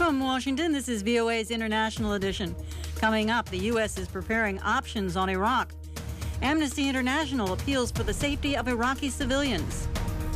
From Washington, this is VOA's International Edition. Coming up, the U.S. is preparing options on Iraq. Amnesty International appeals for the safety of Iraqi civilians.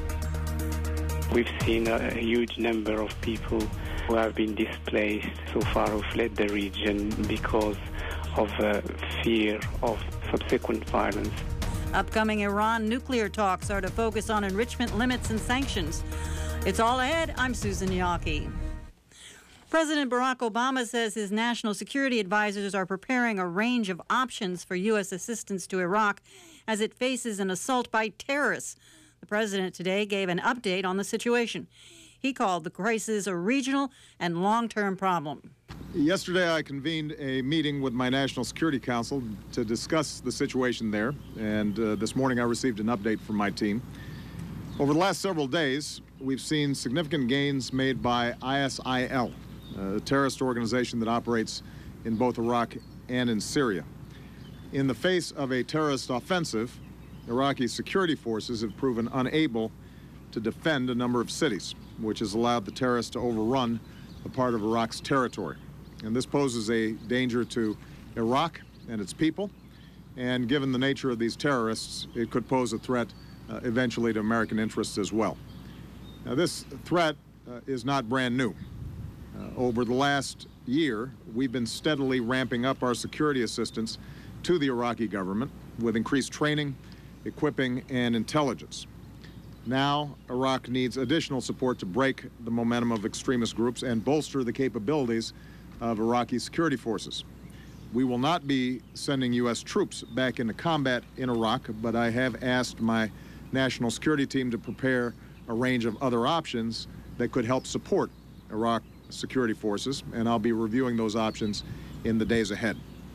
We've seen a huge number of people who have been displaced so far, who fled the region because of fear of subsequent violence. Upcoming Iran nuclear talks are to focus on enrichment limits and sanctions. It's all ahead. I'm Susan Yaki. President Barack Obama says his national security advisors are preparing a range of options for U.S. assistance to Iraq as it faces an assault by terrorists. The president today gave an update on the situation. He called the crisis a regional and long-term problem. Yesterday, I convened a meeting with my National Security Council to discuss the situation there, and this morning I received an update from my team. Over the last several days, we've seen significant gains made by ISIL, a terrorist organization that operates in both Iraq and in Syria. In the face of a terrorist offensive, Iraqi security forces have proven unable to defend a number of cities, which has allowed the terrorists to overrun a part of Iraq's territory. And this poses a danger to Iraq and its people, and given the nature of these terrorists, it could pose a threat eventually to American interests as well. Now, this threat is not brand new. Over the last year, we've been steadily ramping up our security assistance to the Iraqi government with increased training, equipping, and intelligence. Now, Iraq needs additional support to break the momentum of extremist groups and bolster the capabilities of Iraqi security forces. We will not be sending U.S. troops back into combat in Iraq, but I have asked my national security team to prepare a range of other options that could help support Iraq security forces, and I'll be reviewing those options in the days ahead.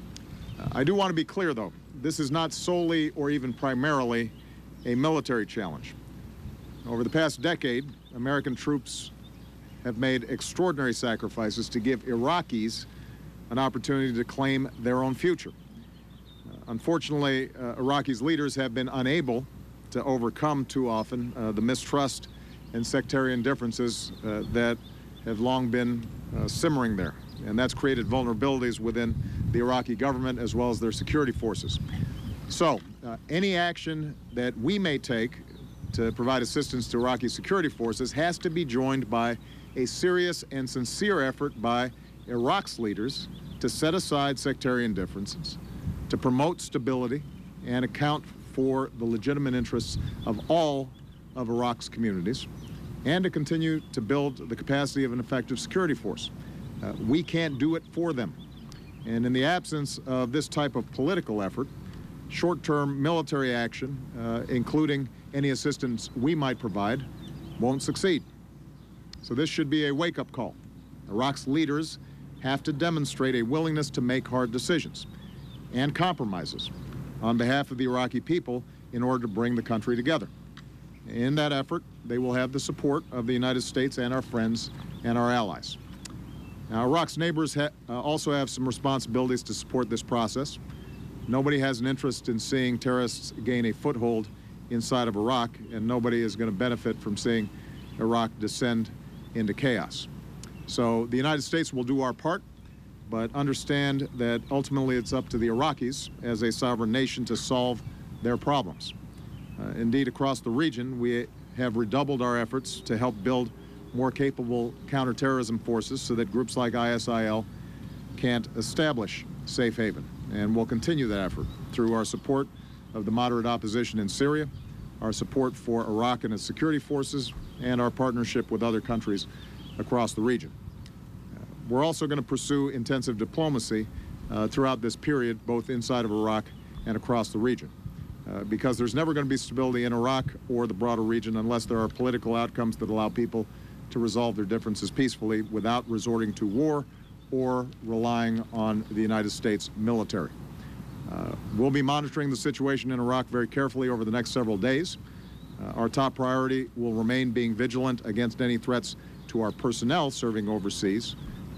I do want to be clear, though, this is not solely or even primarily a military challenge. Over the past decade, American troops have made extraordinary sacrifices to give Iraqis an opportunity to claim their own future. Unfortunately, Iraqis' leaders have been unable to overcome too often the mistrust and sectarian differences that have long been simmering there. And that's created vulnerabilities within the Iraqi government as well as their security forces. So, any action that we may take to provide assistance to Iraqi security forces has to be joined by a serious and sincere effort by Iraq's leaders to set aside sectarian differences, to promote stability, and account for the legitimate interests of all of Iraq's communities, and to continue to build the capacity of an effective security force. We can't do it for them. And in the absence of this type of political effort, short-term military action, including any assistance we might provide, won't succeed. So this should be a wake-up call. Iraq's leaders have to demonstrate a willingness to make hard decisions and compromises on behalf of the Iraqi people in order to bring the country together. In that effort, they will have the support of the United States and our friends and our allies. Now, Iraq's neighbors also have some responsibilities to support this process. Nobody has an interest in seeing terrorists gain a foothold inside of Iraq, and nobody is going to benefit from seeing Iraq descend into chaos. So the United States will do our part, but understand that ultimately it's up to the Iraqis as a sovereign nation to solve their problems. Indeed, across the region, we have redoubled our efforts to help build more capable counterterrorism forces so that groups like ISIL can't establish safe haven. And we'll continue that effort through our support of the moderate opposition in Syria, our support for Iraq and its security forces, and our partnership with other countries across the region. We're also going to pursue intensive diplomacy throughout this period, both inside of Iraq and across the region. Because there's never going to be stability in Iraq or the broader region unless there are political outcomes that allow people to resolve their differences peacefully without resorting to war or relying on the United States military. We'll be monitoring the situation in Iraq very carefully over the next several days. Our top priority will remain being vigilant against any threats to our personnel serving overseas.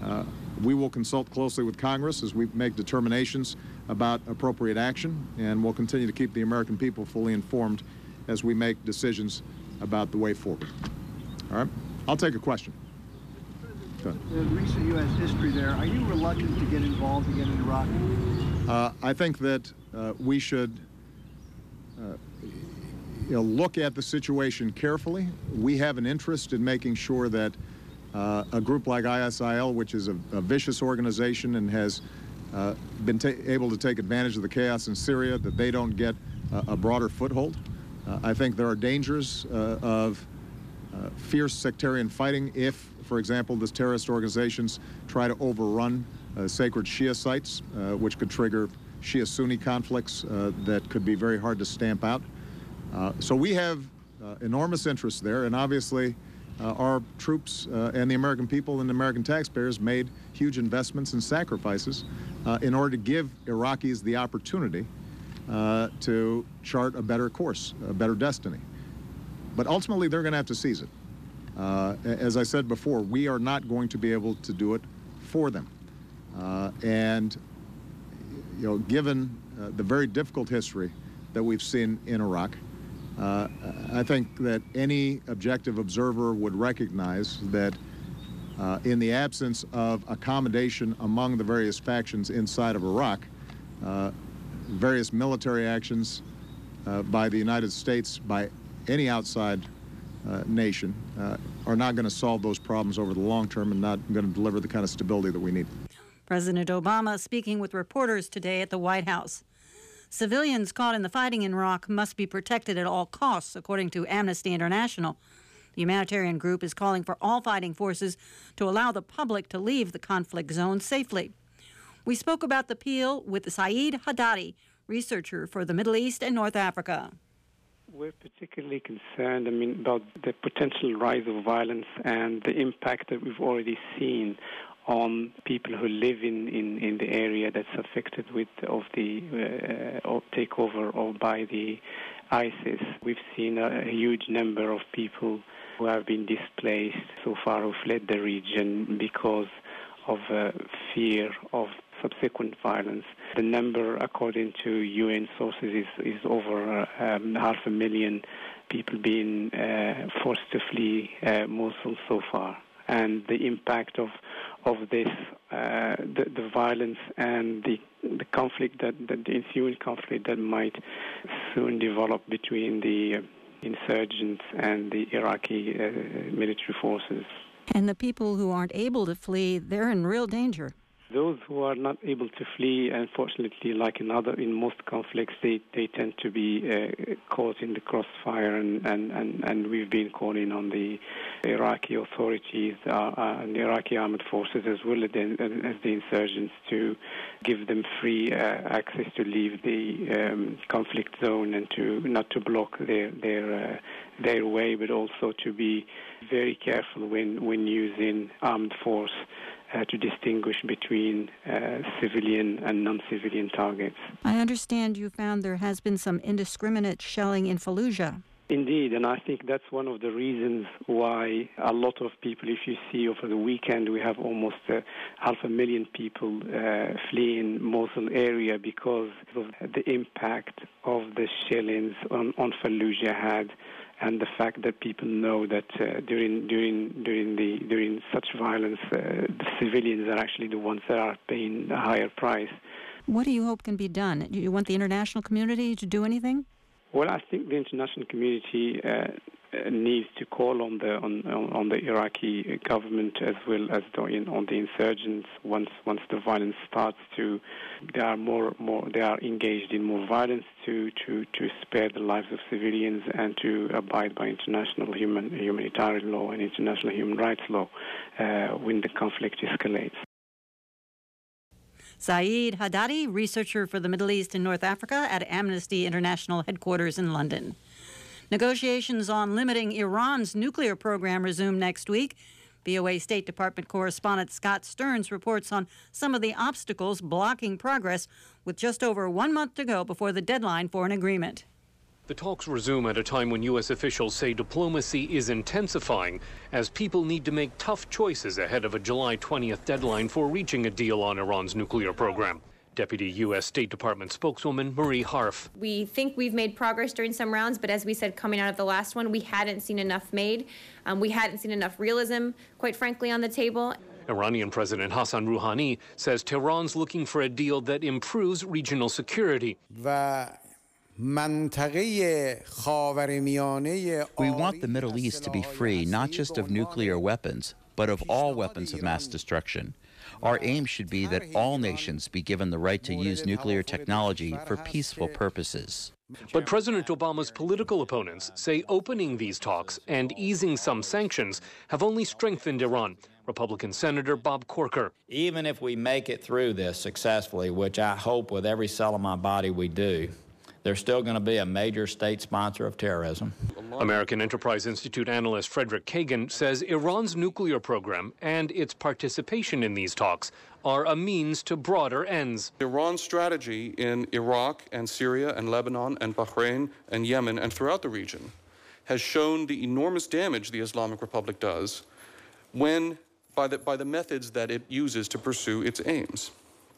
We will consult closely with Congress as we make determinations about appropriate action, and we'll continue to keep the American people fully informed as we make decisions about the way forward. All right? I'll take a question. Done. The recent U.S. history there, are you reluctant to get involved again in Iraq? I think that we should look at the situation carefully. We have an interest in making sure that a group like ISIL, which is a vicious organization and has been able to take advantage of the chaos in Syria, that they don't get a broader foothold. I think there are dangers of fierce sectarian fighting if, for example, these terrorist organizations try to overrun sacred Shia sites, which could trigger Shia-Sunni conflicts that could be very hard to stamp out. So we have enormous interest there, and obviously our troops and the American people and the American taxpayers made huge investments and sacrifices in order to give Iraqis the opportunity to chart a better course, a better destiny. But ultimately, they're going to have to seize it. As I said before, we are not going to be able to do it for them. And given the very difficult history that we've seen in Iraq, I think that any objective observer would recognize that in the absence of accommodation among the various factions inside of Iraq, various military actions by the United States, by any outside nation, are not going to solve those problems over the long term and not going to deliver the kind of stability that we need. President Obama speaking with reporters today at the White House. Civilians caught in the fighting in Iraq must be protected at all costs, according to Amnesty International. The humanitarian group is calling for all fighting forces to allow the public to leave the conflict zone safely. We spoke about the appeal with Saeed Haddadi, researcher for the Middle East and North Africa. We're particularly concerned, about the potential rise of violence and the impact that we've already seen on people who live in the area that's affected of the takeover by the ISIS. We've seen a huge number of people who have been displaced so far, who fled the region because of fear of subsequent violence. The number, according to UN sources, is over 500,000 people being forced to flee Mosul so far. And the impact of this, the violence and the conflict, the ensuing conflict that might soon develop between the insurgents and the Iraqi military forces. And the people who aren't able to flee, they're in real danger. Those who are not able to flee, unfortunately, like in most conflicts, they tend to be caught in the crossfire, and we've been calling on the Iraqi authorities and the Iraqi armed forces, as well as the insurgents, to give them free access to leave the conflict zone and to not to block their way, but also to be very careful when using armed force to distinguish between civilian and non-civilian targets. I understand you found there has been some indiscriminate shelling in Fallujah. Indeed, and I think that's one of the reasons why a lot of people, if you see over the weekend, we have almost 500,000 people fleeing Mosul area because of the impact of the shellings on Fallujah had, and the fact that people know that during such violence, the civilians are actually the ones that are paying a higher price. What do you hope can be done? Do you want the international community to do anything? Well, I think the international community needs to call on the Iraqi government as well as on the insurgents. Once the violence starts they are engaged in more violence to spare the lives of civilians and to abide by international humanitarian law and international human rights law when the conflict escalates. Saeed Haddadi, researcher for the Middle East and North Africa at Amnesty International headquarters in London. Negotiations on limiting Iran's nuclear program resume next week. VOA State Department correspondent Scott Stearns reports on some of the obstacles blocking progress, with just over 1 month to go before the deadline for an agreement. The talks resume at a time when U.S. officials say diplomacy is intensifying as people need to make tough choices ahead of a July 20th deadline for reaching a deal on Iran's nuclear program. Deputy U.S. State Department spokeswoman Marie Harf. We think we've made progress during some rounds, but as we said coming out of the last one, we hadn't seen enough made. We hadn't seen enough realism, quite frankly, on the table. Iranian President Hassan Rouhani says Tehran's looking for a deal that improves regional security. We want the Middle East to be free, not just of nuclear weapons, but of all weapons of mass destruction. Our aim should be that all nations be given the right to use nuclear technology for peaceful purposes. But President Obama's political opponents say opening these talks and easing some sanctions have only strengthened Iran. Republican Senator Bob Corker. Even if we make it through this successfully, which I hope with every cell in my body we do, there's still going to be a major state sponsor of terrorism. American Enterprise Institute analyst Frederick Kagan says Iran's nuclear program and its participation in these talks are a means to broader ends. Iran's strategy in Iraq and Syria and Lebanon and Bahrain and Yemen and throughout the region has shown the enormous damage the Islamic Republic does by the methods that it uses to pursue its aims.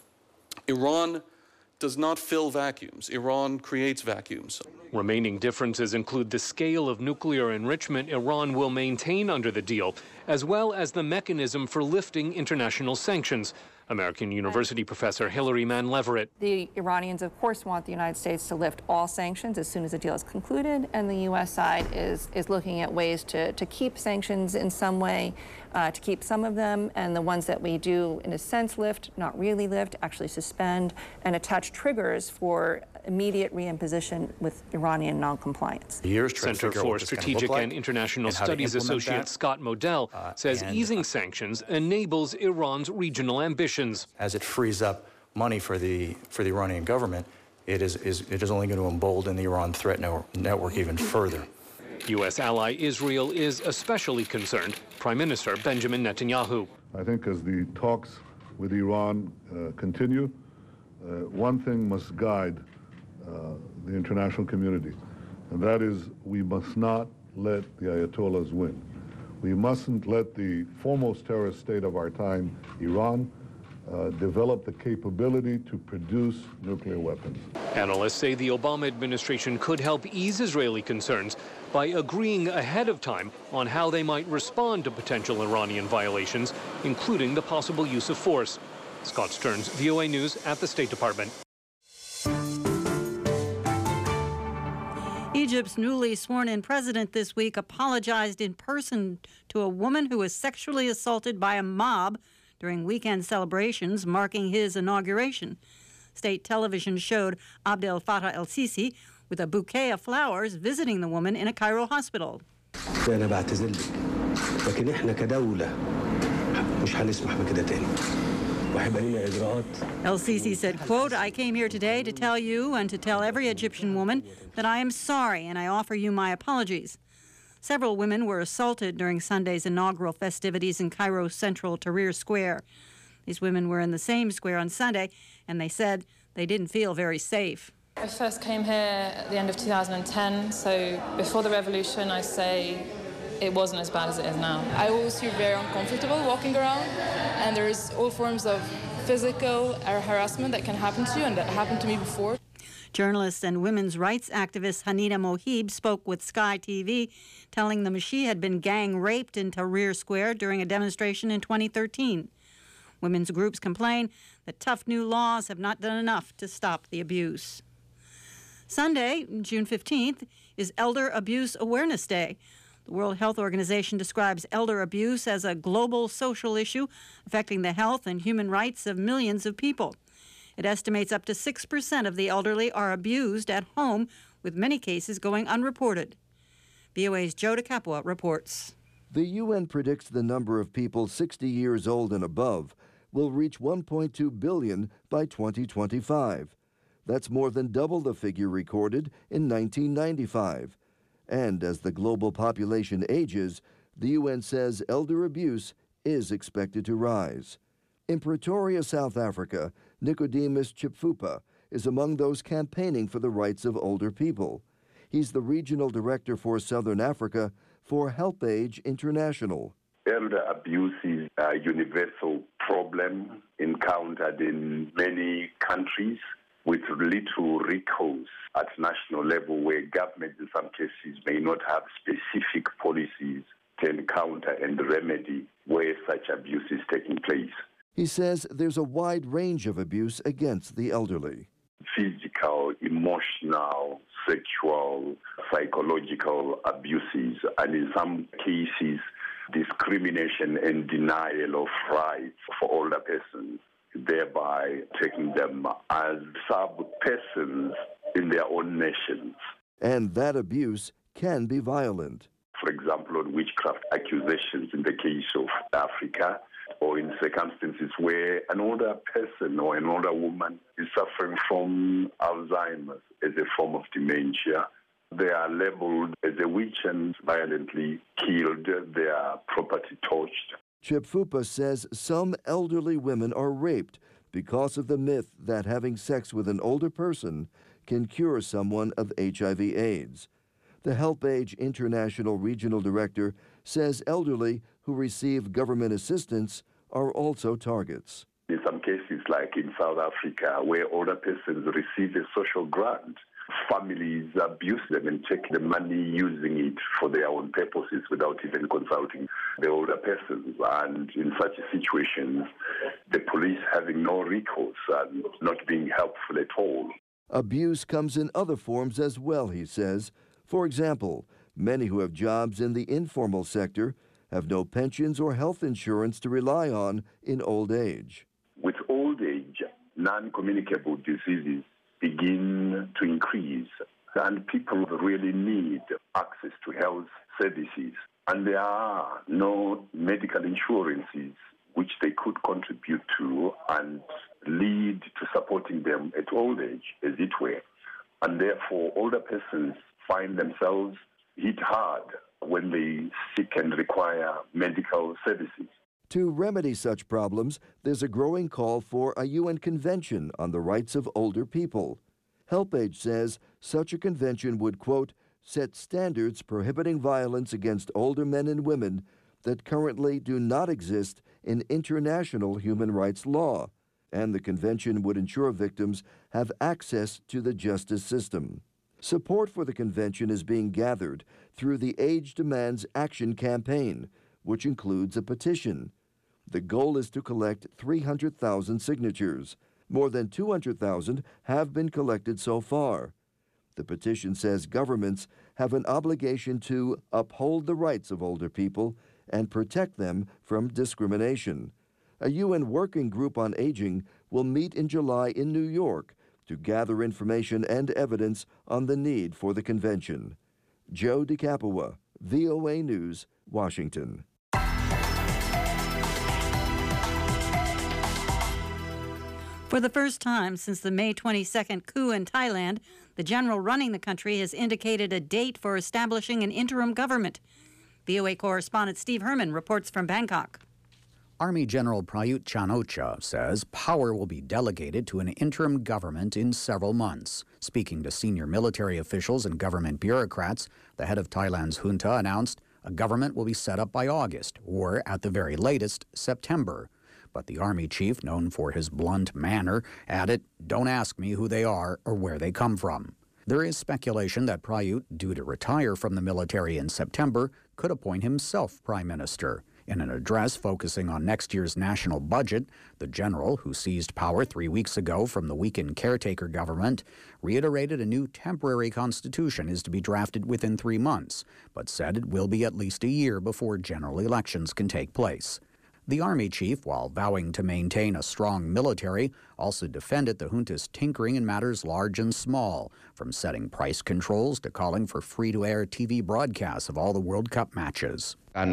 Iran does not fill vacuums. Iran creates vacuums. Remaining differences include the scale of nuclear enrichment Iran will maintain under the deal, as well as the mechanism for lifting international sanctions. American University professor Hilary Mann Leverett. The Iranians, of course, want the United States to lift all sanctions as soon as the deal is concluded, and the U.S. side is looking at ways to keep sanctions in some way, to keep some of them, and the ones that we do, in a sense, lift, not really lift, actually suspend, and attach triggers for immediate reimposition with Iranian noncompliance. Center for Strategic and International Studies associate Scott Modell says easing sanctions enables Iran's regional ambitions. As it frees up money for the Iranian government, it is only going to embolden the Iran threat network even further. U.S. ally Israel is especially concerned. Prime Minister Benjamin Netanyahu. I think as the talks with Iran continue, one thing must guide the international community, and that is we must not let the Ayatollahs win. We mustn't let the foremost terrorist state of our time, Iran, develop the capability to produce nuclear weapons. Analysts say the Obama administration could help ease Israeli concerns by agreeing ahead of time on how they might respond to potential Iranian violations, including the possible use of force. Scott Stearns, VOA News at the State Department. Egypt's newly sworn-in president this week apologized in person to a woman who was sexually assaulted by a mob during weekend celebrations marking his inauguration. State television showed Abdel Fattah el-Sisi with a bouquet of flowers visiting the woman in a Cairo hospital. El-Sisi said, quote, "I came here today to tell you and to tell every Egyptian woman that I am sorry and I offer you my apologies." Several women were assaulted during Sunday's inaugural festivities in Cairo's central Tahrir Square. These women were in the same square on Sunday, and they said they didn't feel very safe. I first came here at the end of 2010, so before the revolution, I say it wasn't as bad as it is now. I always feel very uncomfortable walking around, and there's all forms of physical harassment that can happen to you, and that happened to me before. Journalist and women's rights activist Hanina Mohib spoke with Sky TV, telling them she had been gang raped in Tahrir Square during a demonstration in 2013. Women's groups complain that tough new laws have not done enough to stop the abuse. Sunday, June 15th, is Elder Abuse Awareness Day. The World Health Organization describes elder abuse as a global social issue affecting the health and human rights of millions of people. It estimates up to 6% of the elderly are abused at home, with many cases going unreported. VOA's Joe DeCapua reports. The UN predicts the number of people 60 years old and above will reach 1.2 billion by 2025. That's more than double the figure recorded in 1995. And as the global population ages, the UN says elder abuse is expected to rise. In Pretoria, South Africa, Nicodemus Chipfupa is among those campaigning for the rights of older people. He's the regional director for Southern Africa for HelpAge International. Elder abuse is a universal problem encountered in many countries with little recourse at national level, where governments in some cases may not have specific policies to encounter and remedy where such abuse is taking place. He says there's a wide range of abuse against the elderly. Physical, emotional, sexual, psychological abuses, and in some cases, discrimination and denial of rights for older persons, thereby taking them as sub-persons in their own nations. And that abuse can be violent. For example, on witchcraft accusations in the case of Africa, or in circumstances where an older person or an older woman is suffering from Alzheimer's as a form of dementia. They are labeled as a witch and violently killed, their property torched. Chipfupa says some elderly women are raped because of the myth that having sex with an older person can cure someone of HIV/AIDS. The HelpAge International Regional Director says elderly who receive government assistance are also targets. In some cases, like in South Africa, where older persons receive a social grant, families abuse them and take the money using it for their own purposes without even consulting the older persons. And in such situations, the police having no recourse and not being helpful at all. Abuse comes in other forms as well, he says. For example, many who have jobs in the informal sector have no pensions or health insurance to rely on in old age. With old age, non-communicable diseases begin to increase, and people really need access to health services. And there are no medical insurances which they could contribute to and lead to supporting them at old age, as it were. And therefore, older persons find themselves hit hard when they seek and require medical services. To remedy such problems, there's a growing call for a UN Convention on the Rights of Older People. HelpAge says such a convention would, quote, set standards prohibiting violence against older men and women that currently do not exist in international human rights law, and the convention would ensure victims have access to the justice system. Support for the convention is being gathered through the Age Demands Action campaign, which includes a petition. The goal is to collect 300,000 signatures. More than 200,000 have been collected so far. The petition says governments have an obligation to uphold the rights of older people and protect them from discrimination. A UN working group on aging will meet in July in New York to gather information and evidence on the need for the convention. Joe DeCapua, VOA News, Washington. For the first time since the May 22nd coup in Thailand, the general running the country has indicated a date for establishing an interim government. VOA correspondent Steve Herman reports from Bangkok. Army General Prayut Chan-o-cha says power will be delegated to an interim government in several months. Speaking to senior military officials and government bureaucrats, the head of Thailand's junta announced a government will be set up by August, or at the very latest, September. But the army chief, known for his blunt manner, added, "Don't ask me who they are or where they come from." There is speculation that Prayut, due to retire from the military in September, could appoint himself prime minister. In an address focusing on next year's national budget, the general, who seized power 3 weeks ago from the weakened caretaker government, reiterated a new temporary constitution is to be drafted within 3 months, but said it will be at least a year before general elections can take place. The army chief, while vowing to maintain a strong military, also defended the junta's tinkering in matters large and small, from setting price controls to calling for free-to-air TV broadcasts of all the World Cup matches.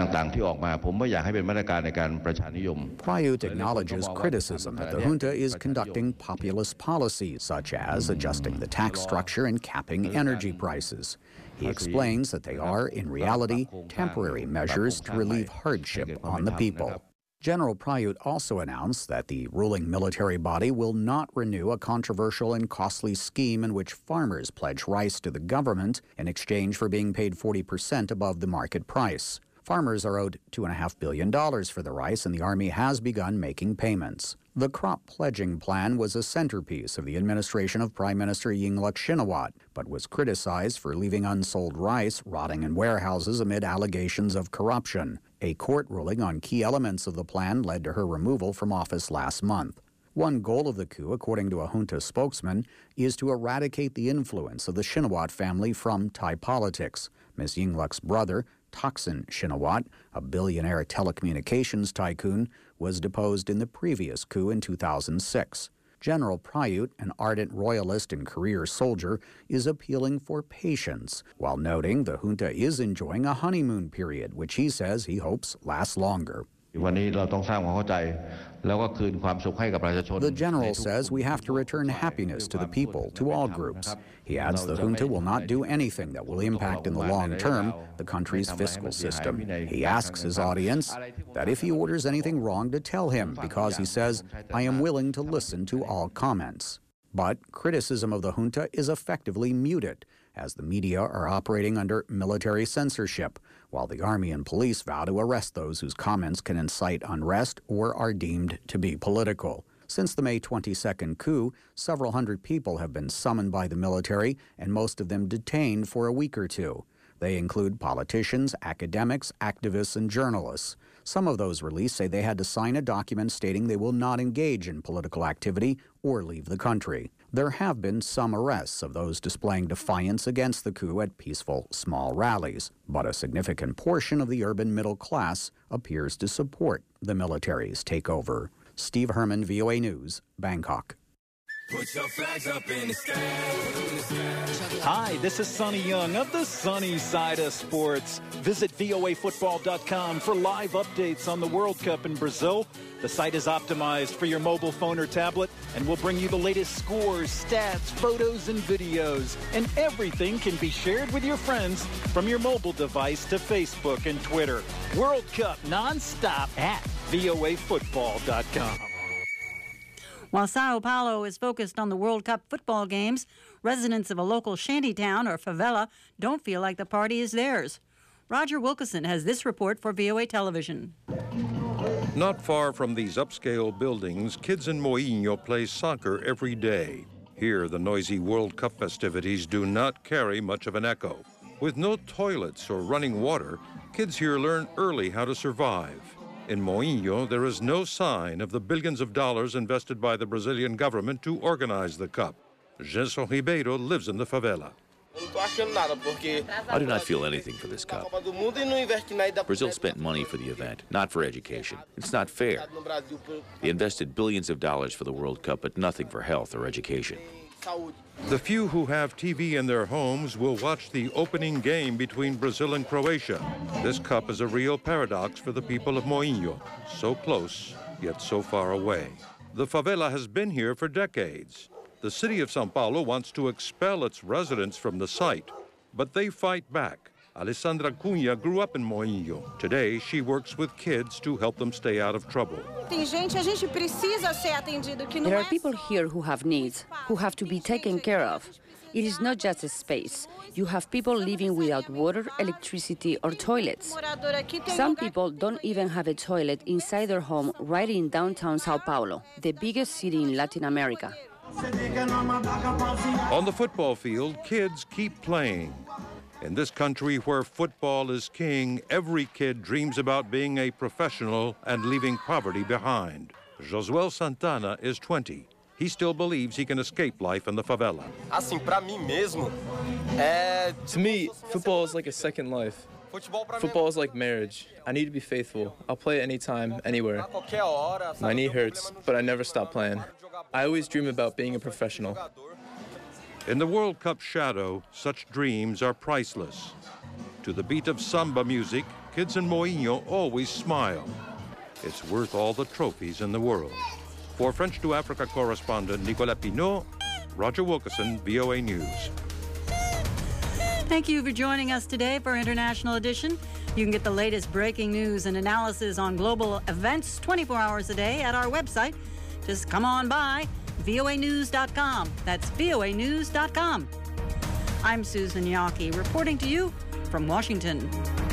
Prayut acknowledges criticism that the junta is conducting populist policies, such as adjusting the tax structure and capping energy prices. He explains that they are, in reality, temporary measures to relieve hardship on the people. General Prayut also announced that the ruling military body will not renew a controversial and costly scheme in which farmers pledge rice to the government in exchange for being paid 40% above the market price. Farmers are owed $2.5 billion for the rice, and the Army has begun making payments. The crop pledging plan was a centerpiece of the administration of Prime Minister Yingluck Shinawatra, but was criticized for leaving unsold rice rotting in warehouses amid allegations of corruption. A court ruling on key elements of the plan led to her removal from office last month. One goal of the coup, according to a junta spokesman, is to eradicate the influence of the Shinawatra family from Thai politics. Ms. Yingluck's brother, Thaksin Shinawatra, a billionaire telecommunications tycoon, was deposed in the previous coup in 2006. General Prayut, an ardent royalist and career soldier, is appealing for patience, while noting the junta is enjoying a honeymoon period, which he says he hopes lasts longer. The general says we have to return happiness to the people, to all groups. He adds the junta will not do anything that will impact in the long term the country's fiscal system. He asks his audience that if he orders anything wrong to tell him, because he says, I am willing to listen to all comments. But criticism of the junta is effectively muted, as the media are operating under military censorship, while the Army and police vow to arrest those whose comments can incite unrest or are deemed to be political. Since the May 22nd coup, several hundred people have been summoned by the military, and most of them detained for a week or two. They include politicians, academics, activists, and journalists. Some of those released say they had to sign a document stating they will not engage in political activity or leave the country. There have been some arrests of those displaying defiance against the coup at peaceful, small rallies, but a significant portion of the urban middle class appears to support the military's takeover. Steve Herman, VOA News, Bangkok. Put your flags up in the sky. Hi, this is Sonny Young of the sunny side of sports. Visit voafootball.com for live updates on the World Cup in Brazil. The site is optimized for your mobile phone or tablet and will bring you the latest scores, stats, photos, and videos. And everything can be shared with your friends from your mobile device to Facebook and Twitter. World Cup nonstop at voafootball.com. While Sao Paulo is focused on the World Cup football games, residents of a local shantytown or favela don't feel like the party is theirs. Roger Wilkerson has this report for VOA Television. Not far from these upscale buildings, kids in Moinho play soccer every day. Here, the noisy World Cup festivities do not carry much of an echo. With no toilets or running water, kids here learn early how to survive. In Moinho, there is no sign of the billions of dollars invested by the Brazilian government to organize the Cup. Gerson Ribeiro lives in the favela. I do not feel anything for this cup. Brazil spent money for the event, not for education. It's not fair. They invested billions of dollars for the World Cup, but nothing for health or education. The few who have TV in their homes will watch the opening game between Brazil and Croatia. This cup is a real paradox for the people of Moinho. So close, yet so far away. The favela has been here for decades. The city of Sao Paulo wants to expel its residents from the site, but they fight back. Alessandra Cunha grew up in Moinho. Today, she works with kids to help them stay out of trouble. There are people here who have needs, who have to be taken care of. It is not just a space. You have people living without water, electricity, or toilets. Some people don't even have a toilet inside their home right in downtown Sao Paulo, the biggest city in Latin America. On the football field, kids keep playing. In this country where football is king, every kid dreams about being a professional and leaving poverty behind. Josuel Santana is 20. He still believes he can escape life in the favela. To me, football is like a second life. Football is like marriage. I need to be faithful. I'll play anytime, anywhere. My knee hurts, but I never stop playing. I always dream about being a professional. In the World Cup shadow, such dreams are priceless. To the beat of samba music, kids in Moinho always smile. It's worth all the trophies in the world. For French to Africa correspondent Nicolas Pinault, Roger Wilkerson, VOA News. Thank you for joining us today for International Edition. You can get the latest breaking news and analysis on global events 24 hours a day at our website. Just come on by. voanews.com. That's voanews.com. I'm Susan Yockey, reporting to you from Washington.